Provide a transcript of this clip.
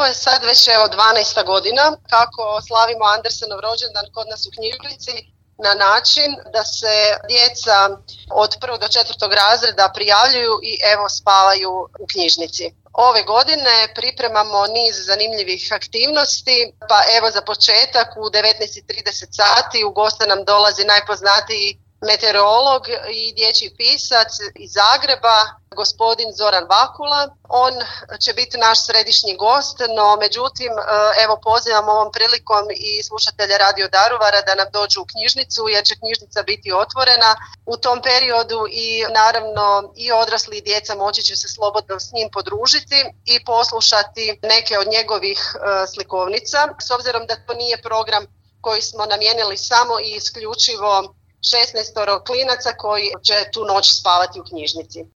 je sad već 12. godina kako slavimo Andersenov rođendan kod nas u knjižnici na način da se djeca od 1. do 4. razreda prijavljuju i spavaju u knjižnici. Ove godine pripremamo niz zanimljivih aktivnosti, pa za početak u 19:30 sati u goste nam dolazi najpoznatiji meteorolog i dječji pisac iz Zagreba, gospodin Zoran Vakula. On će biti naš središnji gost, no međutim pozivam ovom prilikom i slušatelje Radio Daruvara da nam dođu u knjižnicu jer će knjižnica biti otvorena u tom periodu i naravno i odrasli i djeca moći će se slobodno s njim podružiti i poslušati neke od njegovih slikovnica. S obzirom da to nije program koji smo namijenili samo i isključivo 16 klinaca koji će tu noć spavati u knjižnici.